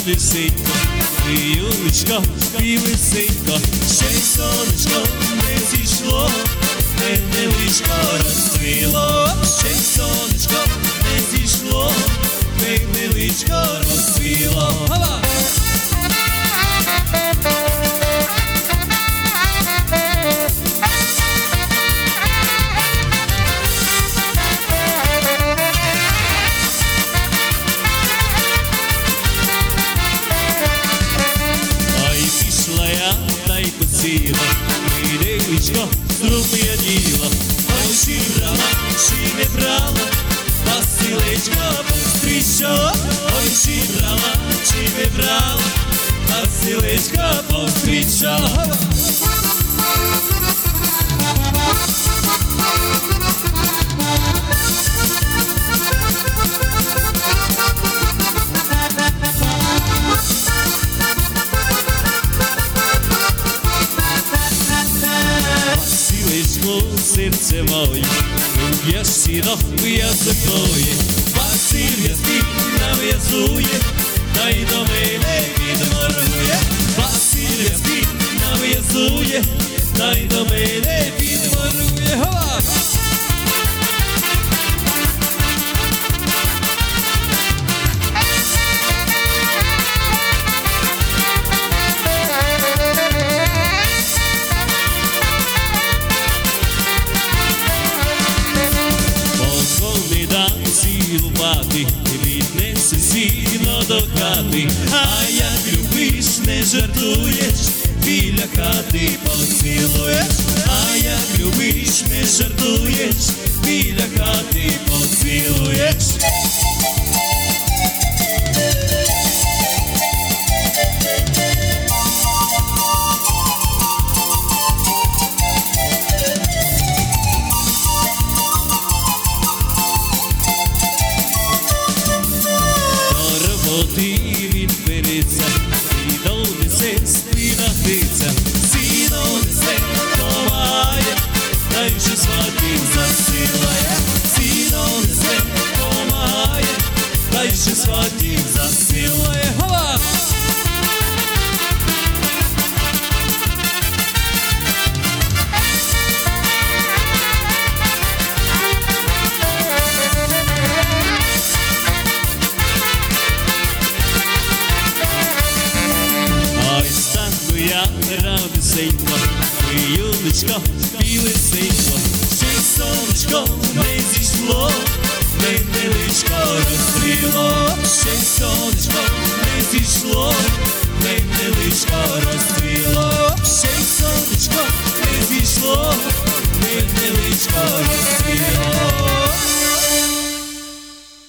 лисенько, Юлечко, і лисенько, ще й сонечко не зійшло, мене личко розцвіло, ще й сонечко не зійшло, мене личко розцвіло. Гава! Та й посіла, Личко, зрум'яніло. Ой, чи брала, чи не брала, Василечко повстрічала. Ой, чи брала, чи не брала, Василечко повстрічала. Серце моє, я сіно, я закоє, Василь в'язки нав'язує, та й до мене підморгує. Василь в'язки нав'язує, та й до мене підморгує. Гова! Цілувати, віднесе сіно до хати, а як любиш, не жартуєш, біля хати поцілуєш, а як любиш, не жартуєш, біля хати поцілуєш. Він береться, і донесе спина гриця, сіно несе, помагає, та й вже сватів засилає. Сіно несе, помагає, та й вже сватів засилає. Гова! Радисенько, Юлечко, і лисенько, ще й сонечко не зійшло, мене личко розцвіло, ще й сонечко не зійшло, мене личко розцвіло.